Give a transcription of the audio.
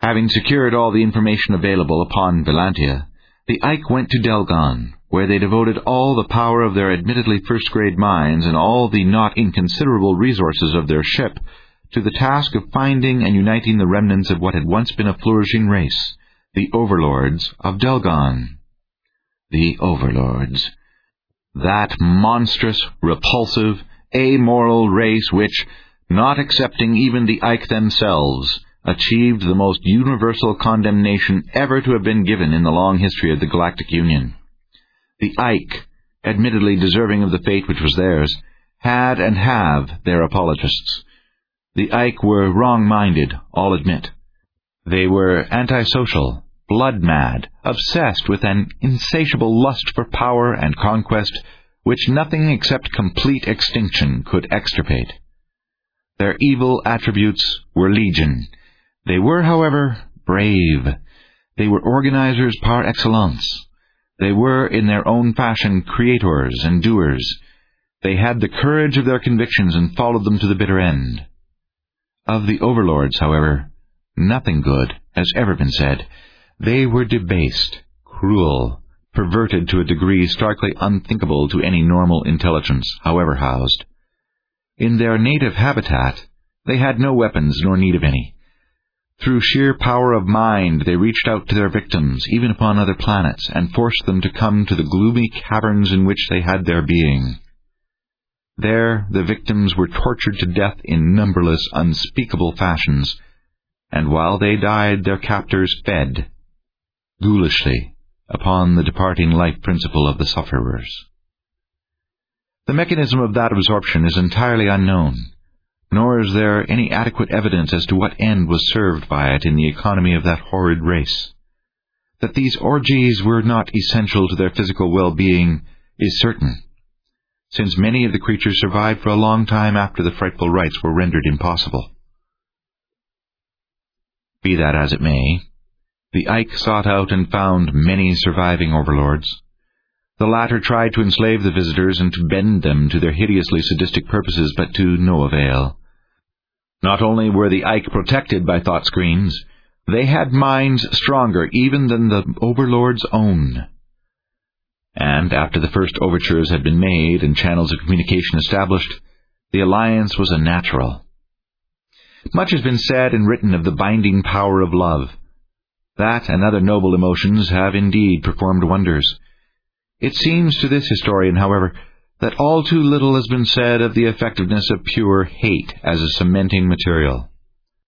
Having secured all the information available upon Valantia, the Ike went to Delgon, where they devoted all the power of their admittedly first-grade minds and all the not inconsiderable resources of their ship to the task of finding and uniting the remnants of what had once been a flourishing race, the Overlords of Delgon. The Overlords. That monstrous, repulsive, amoral race which, not excepting even the Ike themselves, achieved the most universal condemnation ever to have been given in the long history of the Galactic Union. The Ike, admittedly deserving of the fate which was theirs, had and have their apologists. The Ike were wrong-minded, all admit. They were antisocial, blood-mad, obsessed with an insatiable lust for power and conquest which nothing except complete extinction could extirpate. Their evil attributes were legion. They were, however, brave. They were organizers par excellence. They were, in their own fashion, creators and doers. They had the courage of their convictions and followed them to the bitter end. Of the Overlords, however, nothing good has ever been said. They were debased, cruel, perverted to a degree starkly unthinkable to any normal intelligence, however housed. In their native habitat, they had no weapons nor need of any. Through sheer power of mind, they reached out to their victims, even upon other planets, and forced them to come to the gloomy caverns in which they had their being. There, the victims were tortured to death in numberless, unspeakable fashions, and while they died, their captors fed, ghoulishly, upon the departing life principle of the sufferers. The mechanism of that absorption is entirely unknown, nor is there any adequate evidence as to what end was served by it in the economy of that horrid race. That these orgies were not essential to their physical well-being is certain, since many of the creatures survived for a long time after the frightful rites were rendered impossible. Be that as it may, the Ike sought out and found many surviving Overlords. The latter tried to enslave the visitors and to bend them to their hideously sadistic purposes, but to no avail. Not only were the Ike protected by thought screens, they had minds stronger even than the Overlords' own. And after the first overtures had been made and channels of communication established, the alliance was a natural. Much has been said and written of the binding power of love. That and other noble emotions have indeed performed wonders. It seems to this historian, however, that all too little has been said of the effectiveness of pure hate as a cementing material.